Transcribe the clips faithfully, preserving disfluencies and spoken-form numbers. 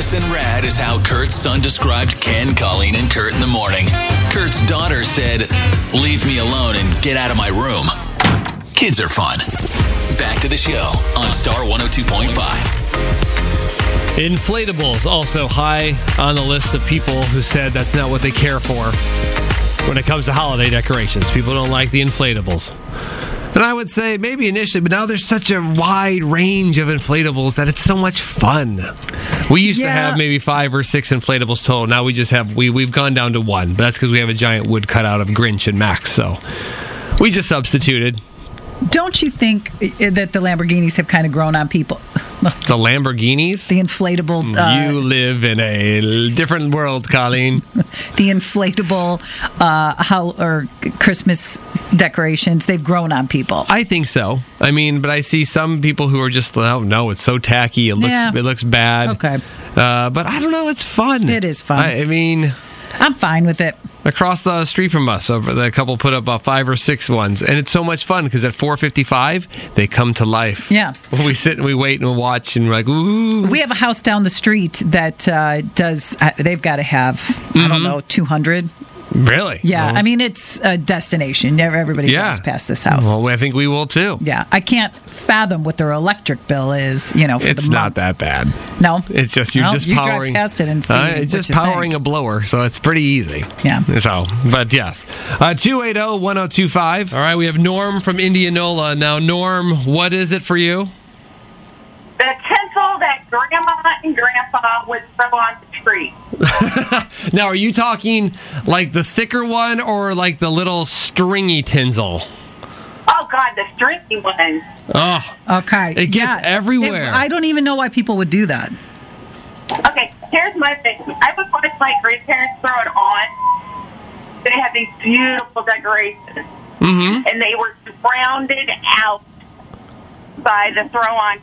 Ridiculous and rad is how Kurt's son described Ken, Colleen, and Kurt in the morning. Kurt's daughter said, "Leave me alone and get out of my room." Kids are fun. Back to the show on Star one oh two point five. Inflatables also high on the list of people who said that's not what they care for when it comes to holiday decorations. People don't like the inflatables. And I would say maybe initially, but now there's such a wide range of inflatables that it's so much fun. We used yeah. to have maybe five or six inflatables total. Now we just have, we, we've gone down to one. But that's because we have a giant wood cutout of Grinch and Max. So we just substituted. Don't you think that the Lamborghinis have kind of grown on people? The Lamborghinis? The inflatable... Uh, you live in a different world, Colleen. The inflatable uh, how, or Christmas decorations, they've grown on people. I think so. I mean, but I see some people who are just, oh, no, it's so tacky. It looks yeah. it looks bad. Okay. Uh, but I don't know. It's fun. It is fun. I, I mean... I'm fine with it. Across the street from us, the couple put up about five or six ones, and it's so much fun because at four fifty-five they come to life. Yeah, we sit and we wait and we watch and we're like, ooh. We have a house down the street that uh, does. Uh, they've got to have mm-hmm. I don't know two hundred. Really? Yeah, well, I mean, it's a destination. Everybody yeah. drives past this house. Well, I think we will too. Yeah, I can't fathom what their electric bill is. You know, for it's the not month. that bad. No, it's just you're well, just you powering. You drive past it and see. Uh, it's just powering think. a blower, so it's pretty easy. Yeah. So, but yes, uh, two eight zero one zero two five. All right, we have Norm from Indianola now. Norm, what is it for you? The tinsel that Grandma and Grandpa would throw on the tree. Now, are you talking like the thicker one or like the little stringy tinsel? Oh, God, the stringy one. Oh. Okay. It gets yeah. everywhere. It, I don't even know why people would do that. Okay, here's my thing. I would watch my grandparents throw it on. They had these beautiful decorations. Mm-hmm. And they were rounded out by the throw-on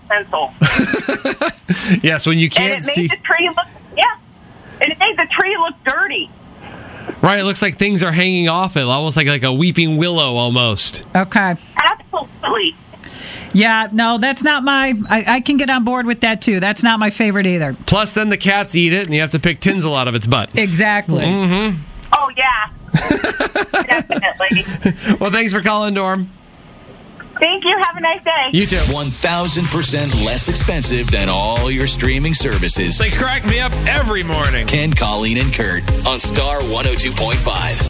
tinsel. Yes, when you can't and it made see the tree look, yeah, and it made the tree look dirty. Right, it looks like things are hanging off it, almost like like a weeping willow, almost. Okay, absolutely. Yeah, no, that's not my. I, I can get on board with that too. That's not my favorite either. Plus, then the cats eat it, and you have to pick tinsel out of its butt. Exactly. Mm-hmm. Oh yeah, definitely. Well, thanks for calling, Norm. Thank you. Have a nice day. You too. one thousand percent less expensive than all your streaming services. They crack me up every morning. Ken, Colleen, and Kurt on Star one oh two point five.